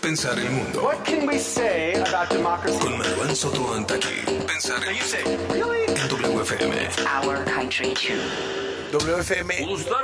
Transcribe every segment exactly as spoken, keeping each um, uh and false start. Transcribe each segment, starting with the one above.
Pensar el mundo. What can we say about democracy? Con Marwan Soto Antaki. Pensar el mundo. Really? En W F M. Our country too. W F M.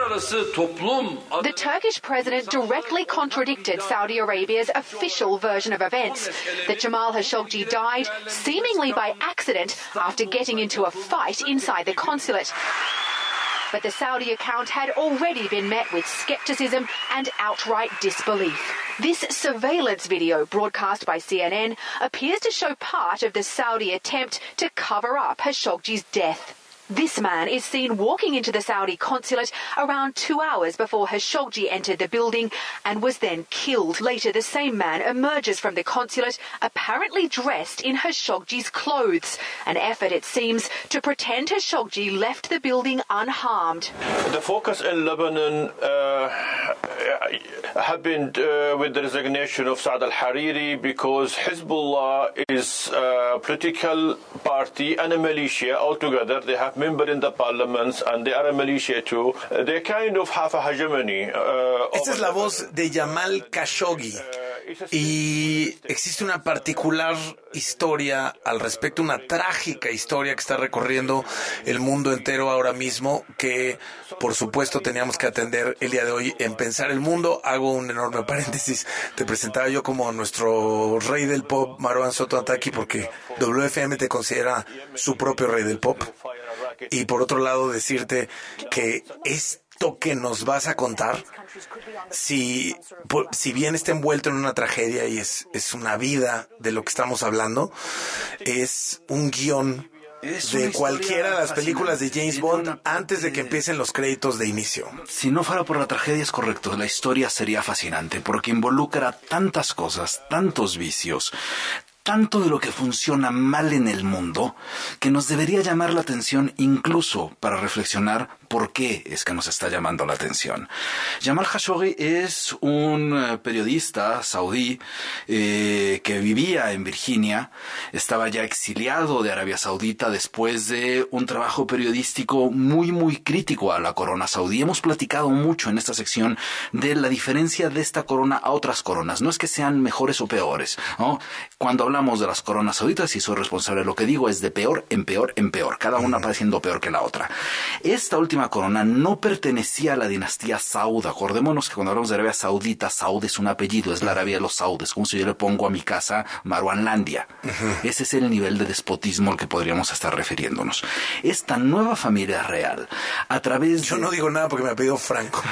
The Turkish president directly contradicted Saudi Arabia's official version of events, that Jamal Khashoggi died seemingly by accident after getting into a fight inside the consulate. But the Saudi account had already been met with skepticism and outright disbelief. This surveillance video broadcast by C N N appears to show part of the Saudi attempt to cover up Khashoggi's death. This man is seen walking into the Saudi consulate around two hours before Khashoggi entered the building and was then killed. Later, the same man emerges from the consulate, apparently dressed in Khashoggi's clothes, an effort, it seems, to pretend Khashoggi left the building unharmed. The focus in Lebanon uh, happened uh, with the resignation of Saad al-Hariri because Hezbollah is a political party and a militia altogether. They have members in the parliaments and they are a militia too. They kind of have a hegemony. Uh, Esta es la voz de Jamal Khashoggi. Y existe una particular historia al respecto, una trágica historia que está recorriendo el mundo entero ahora mismo, que por supuesto teníamos que atender el día de hoy en Pensar el Mundo. Hago un enorme paréntesis. Te presentaba yo como nuestro rey del pop, Marwan Soto Antaki, porque W F M te considera su propio rey del pop. Y por otro lado decirte que esto que nos vas a contar, si, si bien está envuelto en una tragedia y es, es una vida de lo que estamos hablando, es un guión de cualquiera de las películas de James Bond antes de que empiecen los créditos de inicio. Si no fuera por la tragedia, es correcto, la historia sería fascinante porque involucra tantas cosas, tantos vicios, tanto de lo que funciona mal en el mundo, que nos debería llamar la atención incluso para reflexionar por qué es que nos está llamando la atención. Jamal Khashoggi es un periodista saudí eh, que vivía en Virginia, estaba ya exiliado de Arabia Saudita después de un trabajo periodístico muy muy crítico a la corona saudí. Hemos platicado mucho en esta sección de la diferencia de esta corona a otras coronas. No es que sean mejores o peores, ¿no? Cuando hablamos de las coronas sauditas, y soy responsable de lo que digo, es de peor en peor en peor, cada una pareciendo peor que la otra. Esta última corona no pertenecía a la dinastía Saud. Acordémonos que cuando hablamos de Arabia Saudita, Saud es un apellido, es la Arabia de los Saudes, como si yo le pongo a mi casa Marwanlandia. Uh-huh. Ese es el nivel de despotismo al que podríamos estar refiriéndonos. Esta nueva familia real, a través Yo de... no digo nada porque me ha pedido Franco.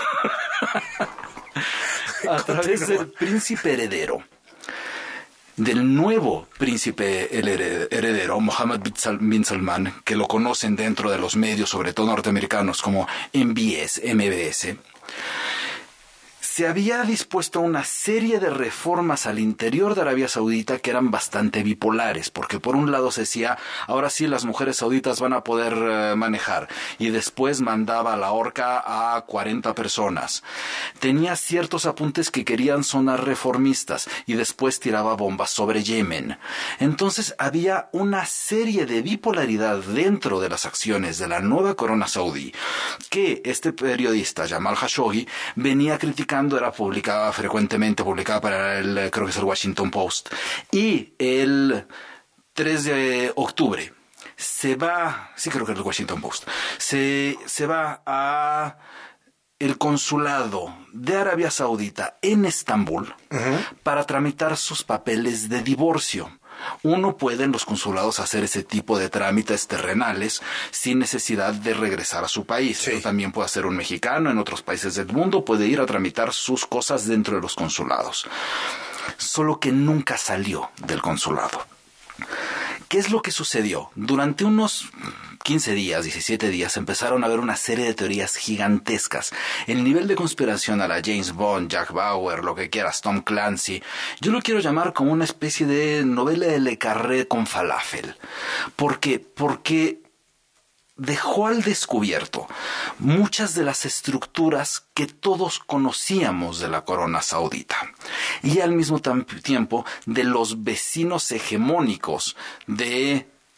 a través del príncipe heredero, del nuevo príncipe el heredero, Mohammed bin Salman, que lo conocen dentro de los medios, sobre todo norteamericanos, como M B S, M B S, se había dispuesto a una serie de reformas al interior de Arabia Saudita que eran bastante bipolares, porque por un lado se decía, ahora sí las mujeres sauditas van a poder uh, manejar, y después mandaba a la horca a cuarenta personas. Tenía ciertos apuntes que querían sonar reformistas, y después tiraba bombas sobre Yemen. Entonces había una serie de bipolaridad dentro de las acciones de la nueva corona saudí, que este periodista, Jamal Khashoggi, venía criticando. Era publicada frecuentemente, publicada para el, creo que es el Washington Post. Y el tres de octubre se va, sí creo que es el Washington Post, se, se va a el consulado de Arabia Saudita en Estambul uh-huh. para tramitar sus papeles de divorcio. Uno puede en los consulados hacer ese tipo de trámites terrenales sin necesidad de regresar a su país. Sí. Pero también puede hacer un mexicano en otros países del mundo, puede ir a tramitar sus cosas dentro de los consulados. Solo que nunca salió del consulado. ¿Qué es lo que sucedió? Durante unos quince días, diecisiete días, empezaron a haber una serie de teorías gigantescas. El nivel de conspiración a la James Bond, Jack Bauer, lo que quieras, Tom Clancy, yo lo quiero llamar como una especie de novela de Le Carré con falafel. ¿Por qué? Porque dejó al descubierto muchas de las estructuras que todos conocíamos de la corona saudita y al mismo tiempo de los vecinos hegemónicos de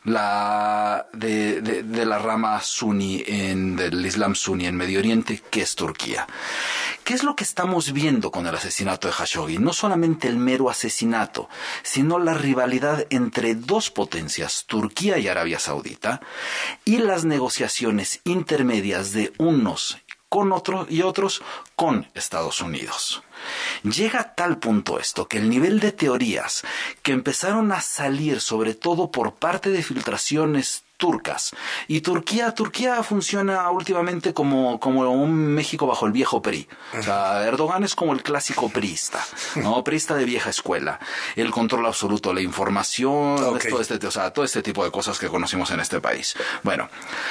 la de, de, de la rama suní en del Islam suní en Medio Oriente, que es Turquía. ¿Qué es lo que estamos viendo con el asesinato de Jashogui? No solamente el mero asesinato, sino la rivalidad entre dos potencias, Turquía y Arabia Saudita, y las negociaciones intermedias de unos con otros y otros con Estados Unidos. Llega a tal punto esto que el nivel de teorías que empezaron a salir, sobre todo por parte de filtraciones turcas, y Turquía Turquía funciona últimamente como, como un México bajo el viejo P R I. O sea, Erdogan es como el clásico priista, ¿no? Priista de vieja escuela. El control absoluto de la información, okay. todo, este, o sea, todo este tipo de cosas que conocimos en este país. Bueno,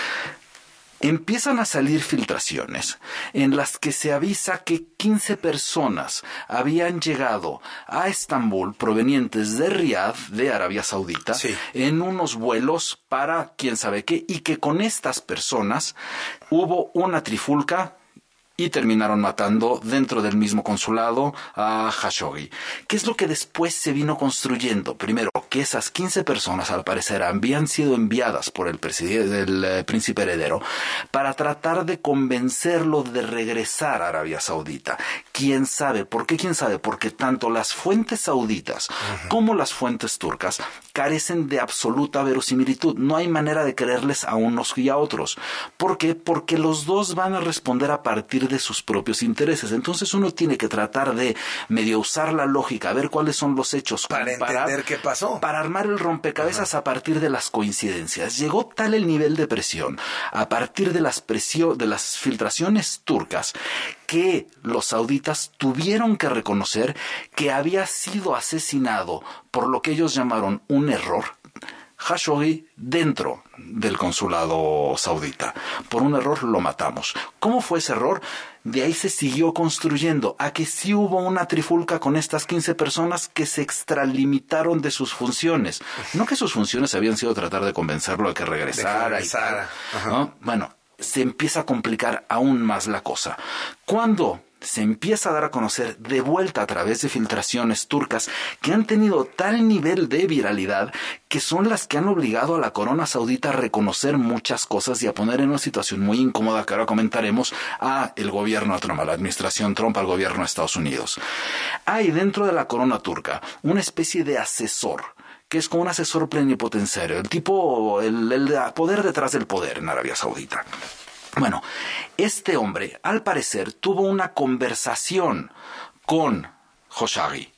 empiezan a salir filtraciones en las que se avisa que quince personas habían llegado a Estambul provenientes de Riad, de Arabia Saudita, sí. en unos vuelos para quién sabe qué, y que con estas personas hubo una trifulca y terminaron matando dentro del mismo consulado a Jashogui. ¿Qué es lo que después se vino construyendo? Primero, que esas quince personas, al parecer, habían sido enviadas por el, el eh, príncipe heredero para tratar de convencerlo de regresar a Arabia Saudita. ¿Quién sabe? ¿Por qué quién sabe? Porque tanto las fuentes sauditas uh-huh. como las fuentes turcas carecen de absoluta verosimilitud. No hay manera de creerles a unos y a otros. ¿Por qué? Porque los dos van a responder a partir de sus propios intereses. Entonces uno tiene que tratar de medio usar la lógica, ver cuáles son los hechos para comparar, entender qué pasó, para armar el rompecabezas uh-huh. a partir de las coincidencias. Llegó tal el nivel de presión a partir de las presio, de las filtraciones turcas que los sauditas tuvieron que reconocer que había sido asesinado por lo que ellos llamaron un error Jashogui dentro del consulado saudita. Por un error lo matamos. ¿Cómo fue ese error? De ahí se siguió construyendo a que sí hubo una trifulca con estas quince personas que se extralimitaron de sus funciones. No que sus funciones habían sido tratar de convencerlo de que regresara. De que regresara. Y tal, ¿no? Bueno, se empieza a complicar aún más la cosa. ¿Cuándo se empieza a dar a conocer de vuelta a través de filtraciones turcas que han tenido tal nivel de viralidad que son las que han obligado a la corona saudita a reconocer muchas cosas y a poner en una situación muy incómoda que ahora comentaremos a el gobierno de Trump, a la administración Trump, al gobierno de Estados Unidos? Hay dentro de la corona turca una especie de asesor que es como un asesor plenipotenciario, el tipo, el, el poder detrás del poder en Arabia Saudita. Bueno, este hombre, al parecer, tuvo una conversación con Jashogui.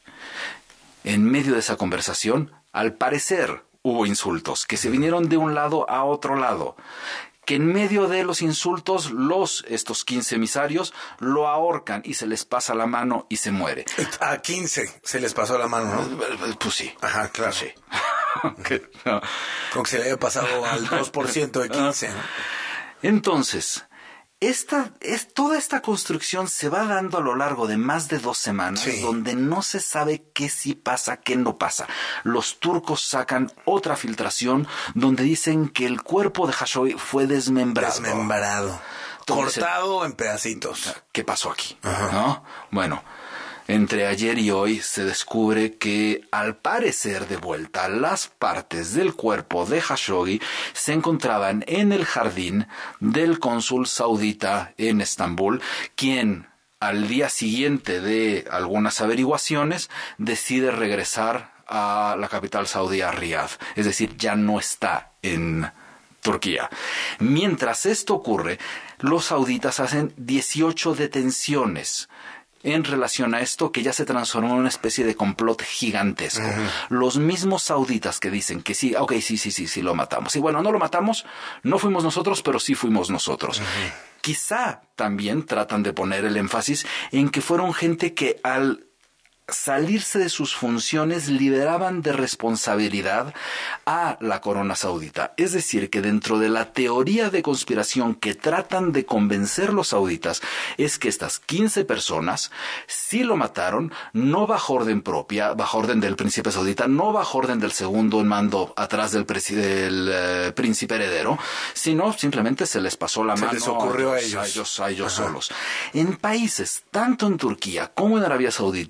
En medio de esa conversación, al parecer, hubo insultos que se vinieron de un lado a otro lado. Que en medio de los insultos, los estos quince emisarios lo ahorcan y se les pasa la mano y se muere. A quince se les pasó la mano, ¿no? Pues sí. Ajá, claro. Sí. Okay. No. Como que se le había pasado al dos por ciento de quince, ¿no? Entonces, esta, es, toda esta construcción se va dando a lo largo de más de dos semanas, sí. donde no se sabe qué sí pasa, qué no pasa. Los turcos sacan otra filtración donde dicen que el cuerpo de Jashogui fue desmembrado. Desmembrado. Entonces, cortado en pedacitos. ¿Qué pasó aquí? Ajá. ¿No? Bueno, entre ayer y hoy se descubre que, al parecer de vuelta, las partes del cuerpo de Jashogui se encontraban en el jardín del cónsul saudita en Estambul, quien al día siguiente de algunas averiguaciones decide regresar a la capital saudí, a Riad. Es decir, ya no está en Turquía. Mientras esto ocurre, los sauditas hacen dieciocho detenciones en relación a esto, que ya se transformó en una especie de complot gigantesco. Uh-huh. Los mismos sauditas que dicen que sí, ok, sí, sí, sí, sí, lo matamos. Y bueno, no lo matamos, no fuimos nosotros, pero sí fuimos nosotros. Uh-huh. Quizá también tratan de poner el énfasis en que fueron gente que al salirse de sus funciones liberaban de responsabilidad a la corona saudita. Es decir, que dentro de la teoría de conspiración que tratan de convencer los sauditas es que estas quince personas sí lo mataron, no bajo orden propia, bajo orden del príncipe saudita, no bajo orden del segundo en mando atrás del, del uh, príncipe heredero, sino simplemente se les pasó la se mano les ocurrió a ellos, a ellos, a ellos, a ellos solos. En países, tanto en Turquía como en Arabia Saudita, con un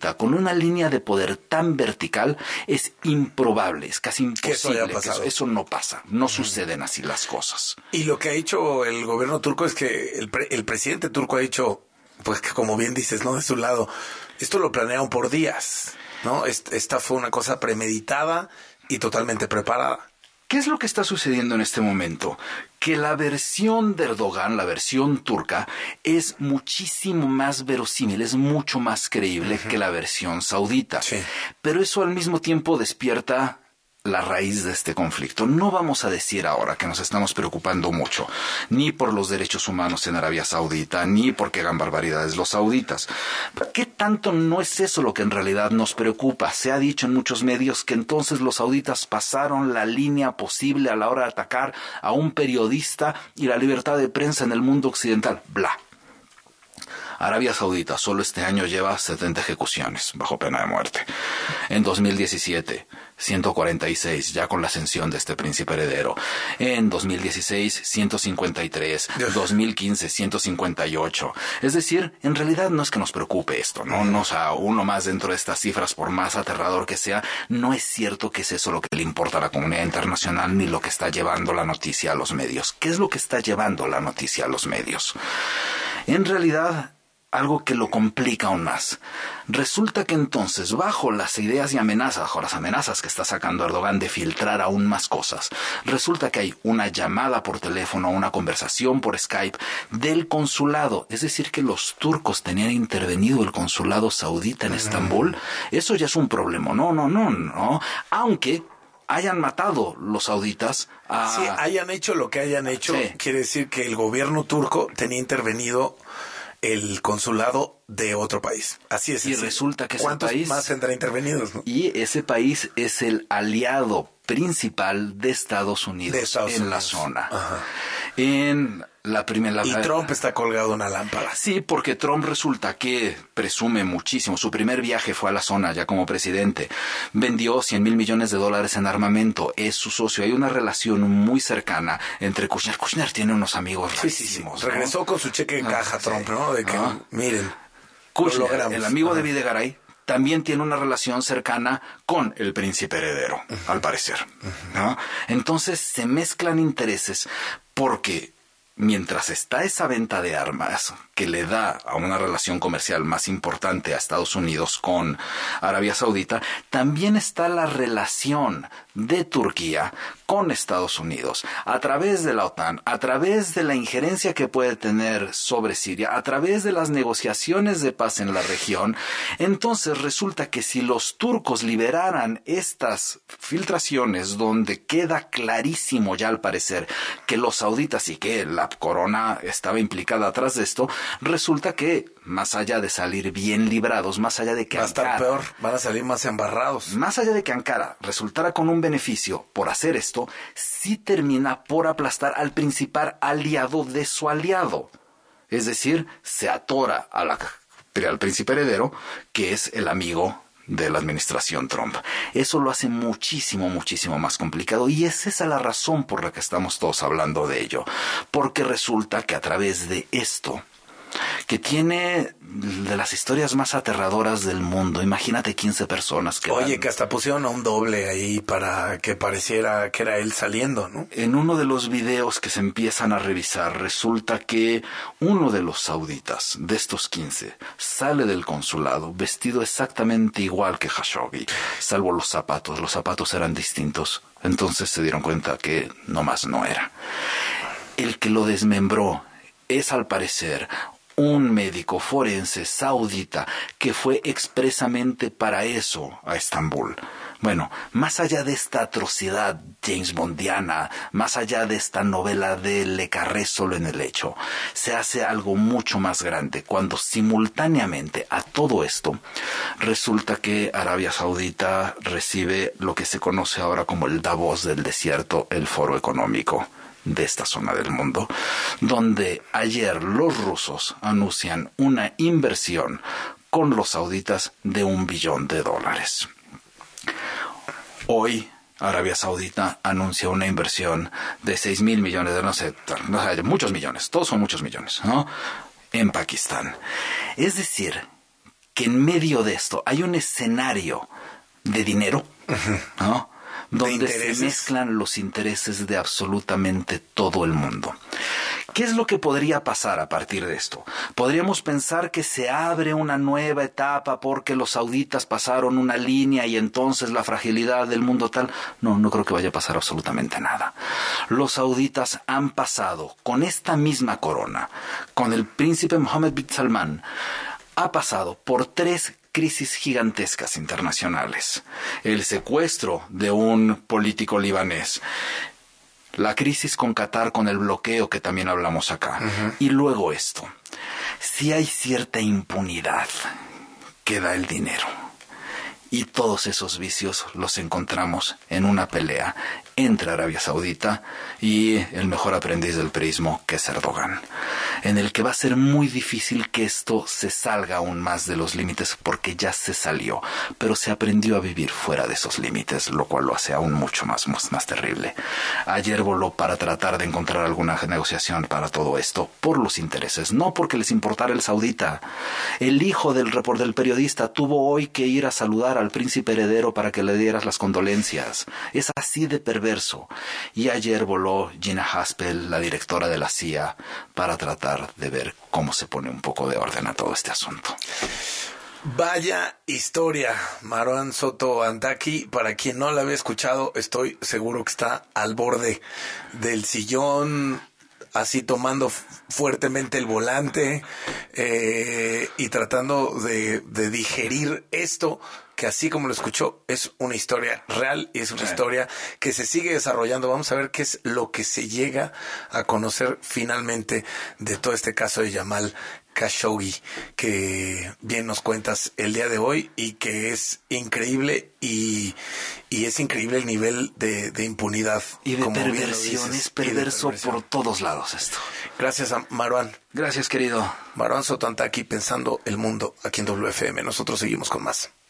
una línea de poder tan vertical es improbable, es casi imposible. Eso, haya pasado. Que eso, eso no pasa, no uh-huh. suceden así las cosas. Y lo que ha hecho el gobierno turco es que el, pre- el presidente turco ha dicho, pues que como bien dices, ¿no? De su lado, esto lo planearon por días, ¿no? Esta fue una cosa premeditada y totalmente preparada. ¿Qué es lo que está sucediendo en este momento? Que la versión de Erdogan, la versión turca, es muchísimo más verosímil, es mucho más creíble uh-huh. que la versión saudita. Sí. Pero eso al mismo tiempo despierta la raíz de este conflicto. No vamos a decir ahora que nos estamos preocupando mucho, ni por los derechos humanos en Arabia Saudita, ni porque hagan barbaridades los sauditas. ¿Qué tanto no es eso lo que en realidad nos preocupa? Se ha dicho en muchos medios que entonces los sauditas pasaron la línea posible a la hora de atacar a un periodista y la libertad de prensa en el mundo occidental. Bla. Arabia Saudita solo este año lleva setenta ejecuciones bajo pena de muerte. En dos mil diecisiete, ciento cuarenta y seis, ya con la ascensión de este príncipe heredero. En dos mil dieciséis, ciento cincuenta y tres. dos mil quince, ciento cincuenta y ocho. Es decir, en realidad no es que nos preocupe esto, ¿no? No, o sea, uno más dentro de estas cifras, por más aterrador que sea, no es cierto que es eso lo que le importa a la comunidad internacional ni lo que está llevando la noticia a los medios. ¿Qué es lo que está llevando la noticia a los medios? En realidad, algo que lo complica aún más. Resulta que entonces, bajo las ideas y amenazas, bajo las amenazas que está sacando Erdogan de filtrar aún más cosas, resulta que hay una llamada por teléfono, una conversación por Skype del consulado. Es decir, que los turcos tenían intervenido el consulado saudita en Estambul. Eso ya es un problema. No, no, no, no. Aunque hayan matado los sauditas a... Sí, hayan hecho lo que hayan hecho, sí. Quiere decir que el gobierno turco tenía intervenido el consulado de otro país. Así es. Y así. Resulta que ese ¿Cuántos país más tendrá intervenidos, ¿no? Y ese país es el aliado principal de Estados Unidos de Estados en Unidos. la zona. Ajá. En la primera... Y Trump está colgado en una lámpara. Sí, porque Trump resulta que presume muchísimo. Su primer viaje fue a la zona ya como presidente. Vendió cien mil millones de dólares en armamento. Es su socio. Hay una relación muy cercana entre Kushner. Kushner tiene unos amigos sí, rarísimos. Sí, sí. Regresó ¿no? con su cheque en caja, ah, Trump, sí. ¿no? De que, ah. miren, Kushner, lo logramos. El amigo ah. de Videgaray, también tiene una relación cercana con el príncipe heredero, uh-huh. al parecer. Uh-huh. ¿no? Entonces se mezclan intereses porque mientras está esa venta de armas que le da a una relación comercial más importante a Estados Unidos con Arabia Saudita, también está la relación de Turquía con Estados Unidos, a través de la OTAN, a través de la injerencia que puede tener sobre Siria, a través de las negociaciones de paz en la región. Entonces resulta que si los turcos liberaran estas filtraciones donde queda clarísimo ya al parecer que los sauditas y que la corona estaba implicada atrás de esto, resulta que más allá de salir bien librados, más allá de que va a estar Ankara, peor, van a salir más embarrados. Más allá de que Ankara resultara con un beneficio por hacer esto, sí termina por aplastar al principal aliado de su aliado. Es decir, se atora a la, al príncipe heredero, que es el amigo de la administración Trump. Eso lo hace muchísimo, muchísimo más complicado, y es esa la razón por la que estamos todos hablando de ello. Porque resulta que a través de esto, que tiene de las historias más aterradoras del mundo. Imagínate quince personas que Oye, van... que hasta pusieron a un doble ahí para que pareciera que era él saliendo, ¿no? En uno de los videos que se empiezan a revisar, resulta que uno de los sauditas, de estos quince, sale del consulado vestido exactamente igual que Khashoggi, salvo los zapatos. Los zapatos eran distintos. Entonces se dieron cuenta que nomás no era. El que lo desmembró es, al parecer, un médico forense saudita que fue expresamente para eso a Estambul. Bueno, más allá de esta atrocidad James Bondiana, más allá de esta novela de Le Carré solo en el hecho, se hace algo mucho más grande cuando simultáneamente a todo esto resulta que Arabia Saudita recibe lo que se conoce ahora como el Davos del desierto, el foro económico de esta zona del mundo, donde ayer los rusos anuncian una inversión con los sauditas de un billón de dólares. Hoy Arabia Saudita anuncia una inversión de seis mil millones de, no sé, no sé, muchos millones, todos son muchos millones, ¿no? En Pakistán. Es decir, que en medio de esto hay un escenario de dinero, uh-huh. ¿no? Donde se mezclan los intereses de absolutamente todo el mundo. ¿Qué es lo que podría pasar a partir de esto? Podríamos pensar que se abre una nueva etapa porque los sauditas pasaron una línea y entonces la fragilidad del mundo tal. No, no creo que vaya a pasar absolutamente nada. Los sauditas han pasado con esta misma corona, con el príncipe Mohammed bin Salman, ha pasado por tres crisis gigantescas internacionales. El secuestro de un político libanés, la crisis con Qatar con el bloqueo que también hablamos acá, uh-huh. y luego esto. Si hay cierta impunidad que da el dinero, y todos esos vicios los encontramos en una pelea entre Arabia Saudita y el mejor aprendiz del perismo, que es Erdogan, en el que va a ser muy difícil que esto se salga aún más de los límites, porque ya se salió, pero se aprendió a vivir fuera de esos límites, lo cual lo hace aún mucho más, más, más terrible. Ayer voló para tratar de encontrar alguna negociación para todo esto, por los intereses, no porque les importara el saudita. El hijo del, del periodista tuvo hoy que ir a saludar al príncipe heredero para que le dieras las condolencias. Es así de perverso. Y ayer voló Gina Haspel, la directora de la C I A, para tratar de ver cómo se pone un poco de orden a todo este asunto. Vaya historia, Marwan Soto Antaki. Para quien no la había escuchado, estoy seguro que está al borde del sillón, así tomando fuertemente el volante eh, y tratando de, de digerir esto, que así como lo escuchó, es una historia real y es una sí. historia que se sigue desarrollando. Vamos a ver qué es lo que se llega a conocer finalmente de todo este caso de Jamal Khashoggi, que bien nos cuentas el día de hoy y que es increíble y, y es increíble el nivel de, de impunidad. Y de perversión, es perverso por todos lados esto. Gracias a Marwan. Gracias, querido. Marwan Soto Antaki, pensando el mundo aquí en W F M. Nosotros seguimos con más.